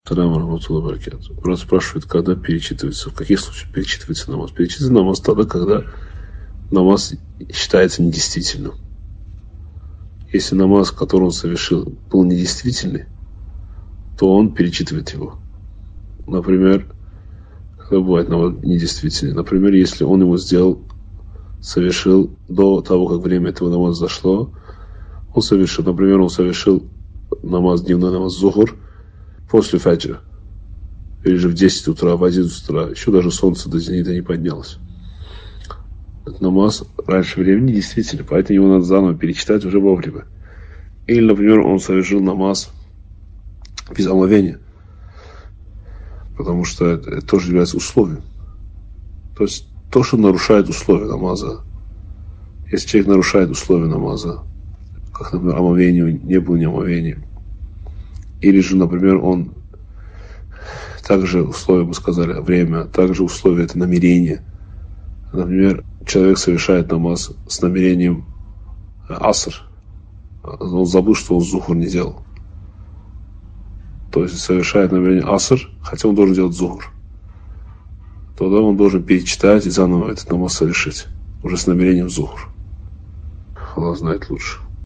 Салам рахматуллахи ва баракатух. Брат спрашивает, когда перечитывается, в каких случаях перечитывается намаз. Перечитывается намаз тогда, когда намаз считается недействительным. Если намаз, который он совершил, был недействительный, то он перечитывает его. Например, когда бывает намаз недействительный. Например, если он его совершил до того, как время этого намаза зашло, он совершил намаз, дневной намаз зухр после фаджра, или же в 10 утра, в 11 утра, еще даже солнце до зенита не поднялось. Этот намаз раньше времени действительно, поэтому его надо заново перечитать уже вовремя. Или, например, он совершил намаз без омовения, потому что это тоже является условием. То есть то, что нарушает условия намаза. Если человек нарушает условия намаза, как, например, омовение, не было ни омовения, или же, например, он также условия, мы сказали, время, также условия это намерение. Например, человек совершает намаз с намерением аср, он забыл, что он зухр не делал. То есть совершает намерение аср, хотя он должен делать зухр. Тогда он должен перечитать и заново этот намаз совершить, уже с намерением зухр. Аллах знает лучше.